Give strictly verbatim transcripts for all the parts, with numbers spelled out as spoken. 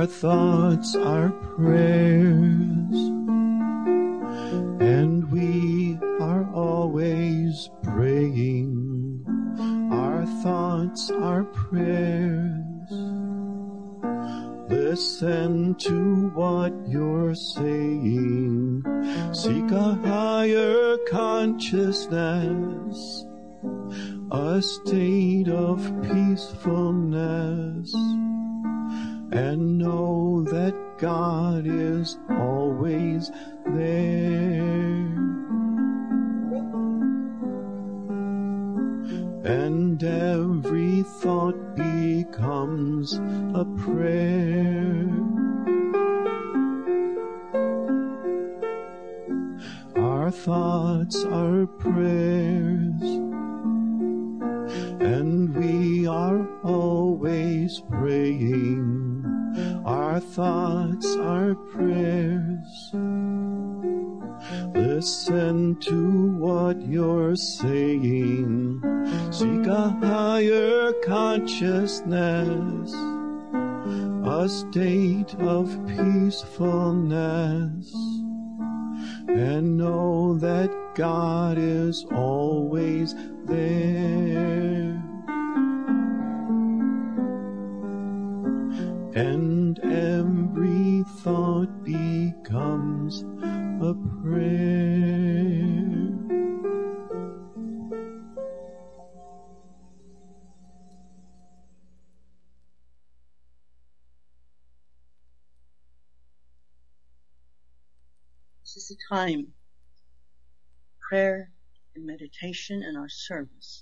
thoughts are prayers, and we are always praying. Our thoughts are prayers. Listen to what you're saying. Seek a higher consciousness, a state of peacefulness, and know that God is always there. And every thought becomes a prayer. Our thoughts are prayers, and we are always praying. Our thoughts are prayers. Listen to what you're saying. Seek a higher consciousness, a state of peacefulness, and know that God is always there. And every thought becomes a prayer. This is a time, prayer and meditation in our service.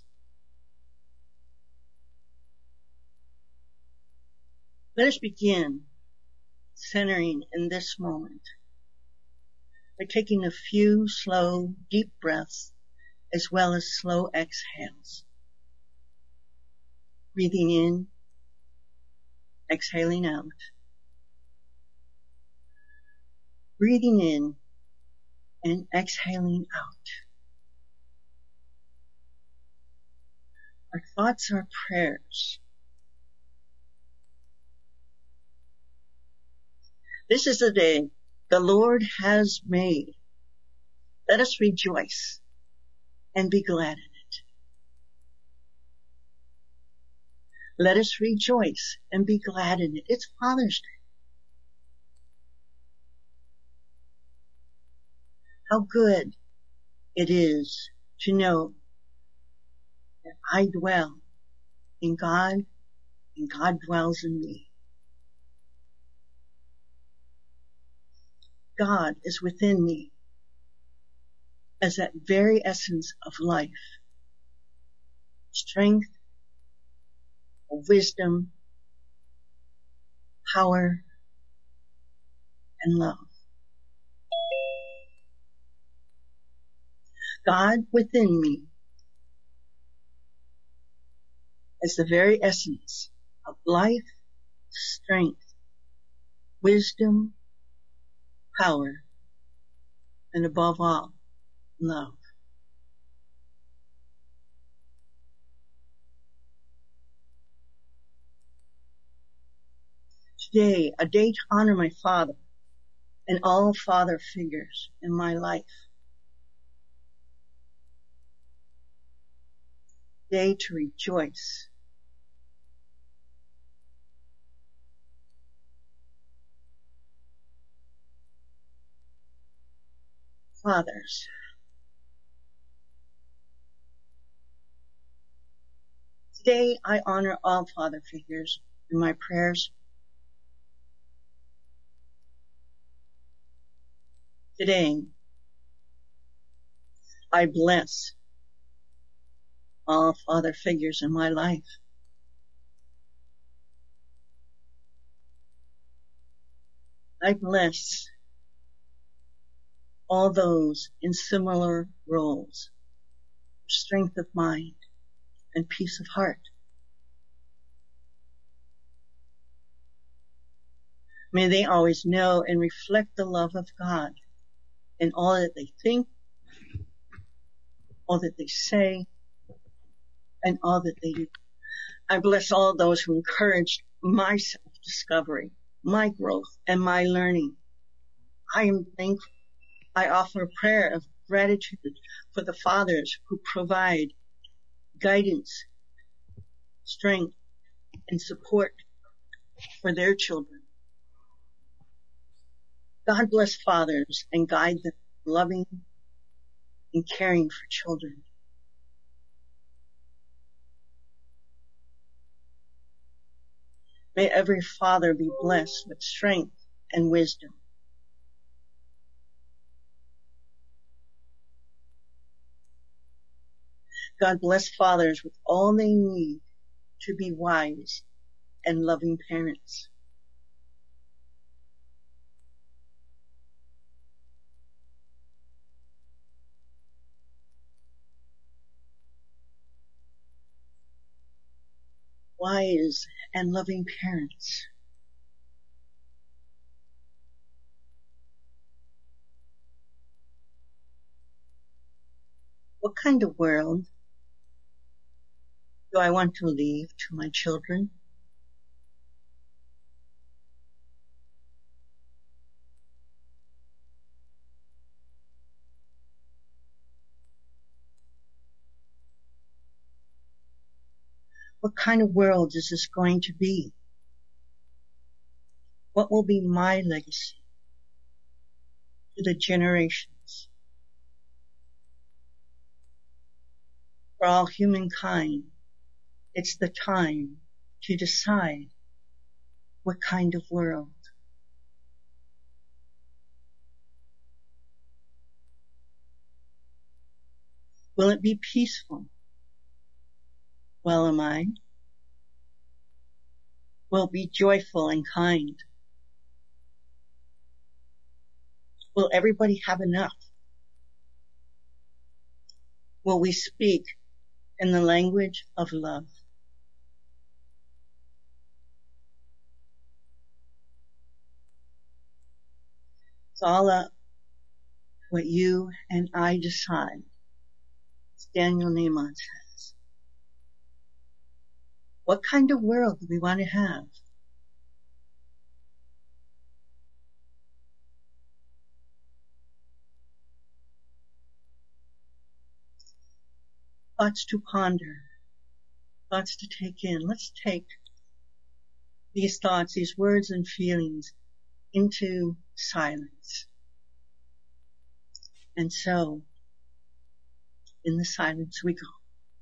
Let us begin centering in this moment by taking a few slow, deep breaths as well as slow exhales. Breathing in, exhaling out. Breathing in and exhaling out. Our thoughts are prayers. This is the day the Lord has made. Let us rejoice and be glad in it. Let us rejoice and be glad in it. It's Father's Day. How good it is to know that I dwell in God and God dwells in me. God is within me as that very essence of life, strength, wisdom, power, and love. God within me is the very essence of life, strength, wisdom, power, and above all, love. Today, a day to honor my father and all father figures in my life. Day to rejoice. Fathers, today I honor all father figures in my prayers. Today I bless all father figures in my life. I bless all those in similar roles, strength of mind and peace of heart. May they always know and reflect the love of God in all that they think, all that they say, and all that they do. I bless all those who encouraged my self-discovery my growth and my learning. I am thankful. I offer a prayer of gratitude for the fathers who provide guidance, strength, and support for their children. God bless fathers and guide them, loving and caring for children. May every father be blessed with strength and wisdom. God bless fathers with all they need to be wise and loving parents. Wise and loving parents. What kind of world do I want to leave to my children? What kind of world is this going to be? What will be my legacy to the generations? For all humankind, it's the time to decide what kind of world. Will it be peaceful? Well, am I? Will it be joyful and kind? Will everybody have enough? Will we speak in the language of love? It's all up what you and I decide, as Daniel Nahman says. What kind of world do we want to have? Thoughts to ponder, thoughts to take in. Let's take these thoughts, these words and feelings into silence. And so, in the silence we go.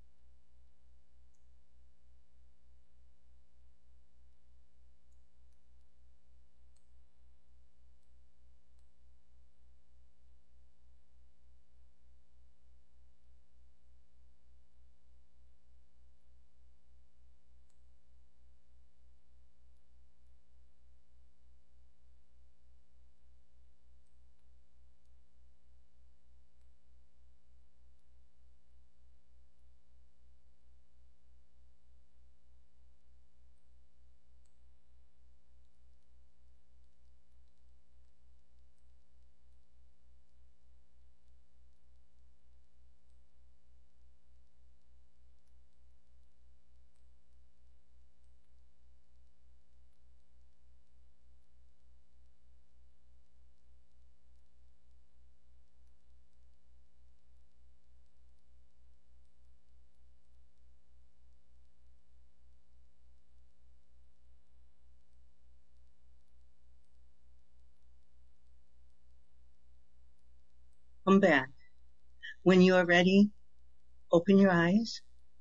Come back. When you are ready, open your eyes.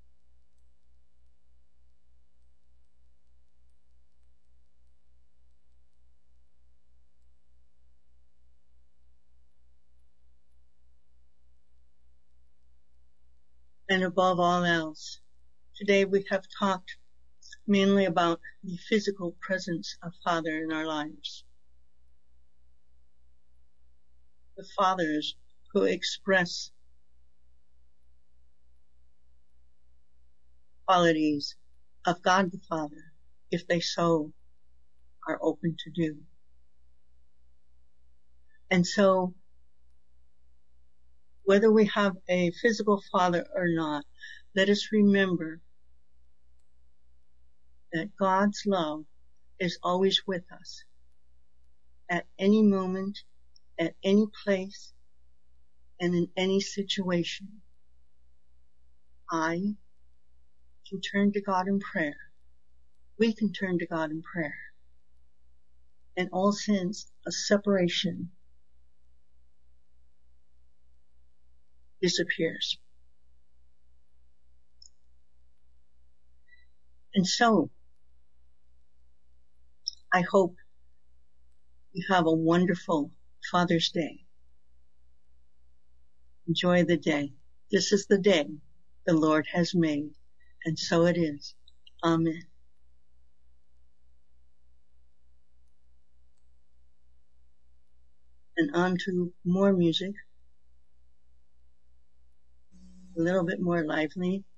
And above all else, today we have talked mainly about the physical presence of Father in our lives. The fathers who express qualities of God the Father, if they so are open to do. And so, whether we have a physical father or not, let us remember that God's love is always with us. at any moment, at any place, and in any situation. I can turn to God in prayer. We can turn to God in prayer. And all sense of separation disappears. And so, I hope you have a wonderful Father's Day. Enjoy the day. This is the day the Lord has made, and so it is. Amen. And on to more music, a little bit more lively.